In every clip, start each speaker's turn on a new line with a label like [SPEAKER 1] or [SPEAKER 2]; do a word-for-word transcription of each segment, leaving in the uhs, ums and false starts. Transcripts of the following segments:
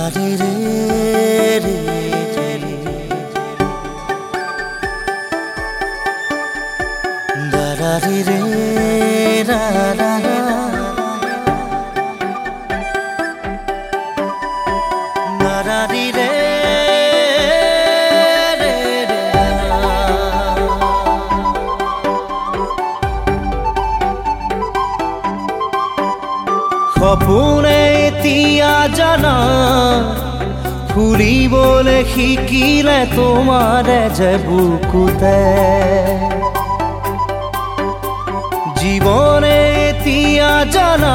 [SPEAKER 1] रे रे रे रे रा रे रे रा रा रा रा रे रे रे रे সপোনে এতিয়া জানা ফুৰিবলৈ শিকিলে তোমাৰে যে বুকুতে জীৱনে এতিয়া জানা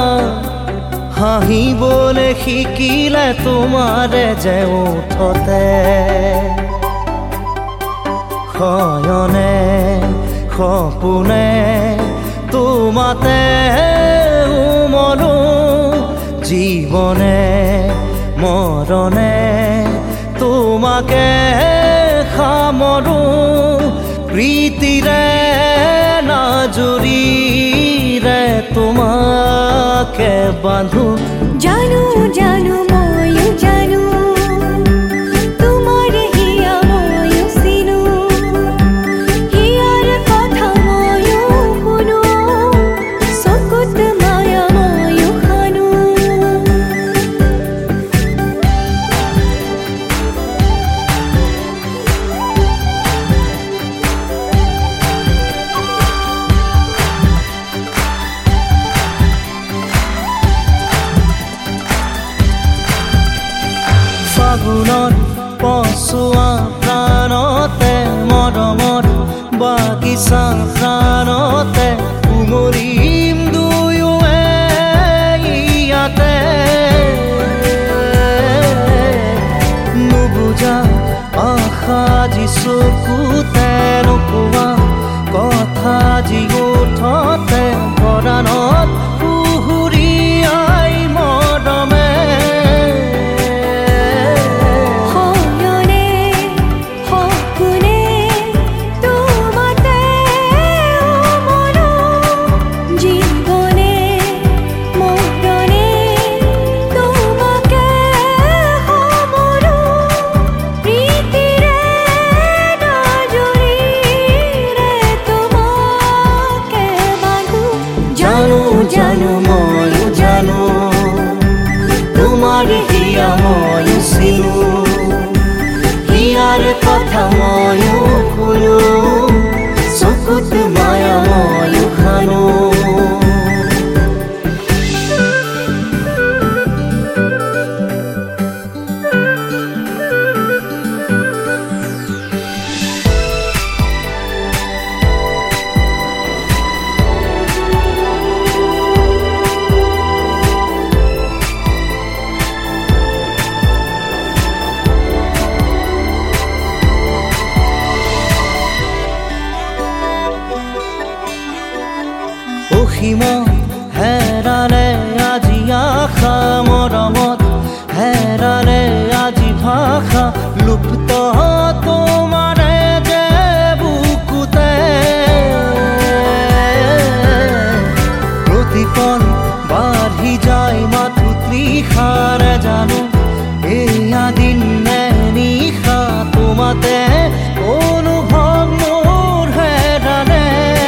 [SPEAKER 1] হাঁহিবলৈ শিকিলে তোমাৰে যে ওঠতে শয়নে সপোনে তোমাতে উমলো জীৱনে মৰণে তোমাকে সামৰো প্ৰীতিৰে নাজুৰিৰে তোমাকে বান্ধো
[SPEAKER 2] জানো জানো ময়ো জানো তোমাৰ হিয়া ময়ো চিনো হিয়াৰ কথা ময়ো শুনো চকুত মায়া ময়ো খানো
[SPEAKER 1] ফাগুনত পচোৱা প্ৰাণতে মৰমৰ বাগিচা প্ৰাণতে উমলিম দুয়োৱে ইয়াতে নুবুজা আশা যি চকুতে নোকোৱা কথা যি ওঠতে পৰাণত পুহুৰীয়াই মৰমে জানো ময়ো জানো তোমাৰ হিয়া ময়ো চিনো হিয়াৰ কথা ময়ো শুনো চকুত মায়া ময়ো খানো অসীমত হেৰালে আজি আশা মৰমত হেৰালে আজি ভাষা লুপ্ত তোমাৰে যে বুকুতে প্ৰতিপল বাঢ়ি যায় মাথো তৃষাৰে জানো এয়া দিন নে নিশা তোমাতে অনুভৱ মোৰ হেৰালে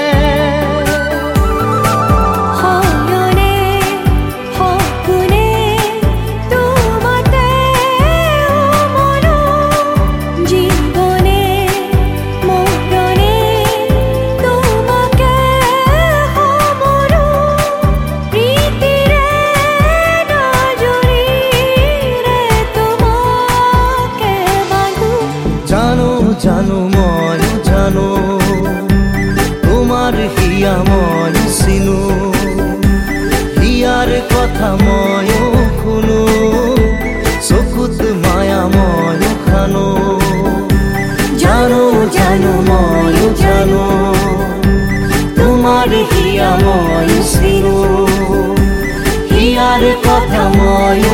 [SPEAKER 1] জানো ময়ো জানো তোমাৰ হিয়া ময়ো চিনো হিয়াৰ কথা ময়ো শুনো চকুত মায়া ময়ো খানো জানো জানো ময়ো জানো তোমাৰ হিয়া ময়ো চিনো হিয়াৰ কথা ময়ো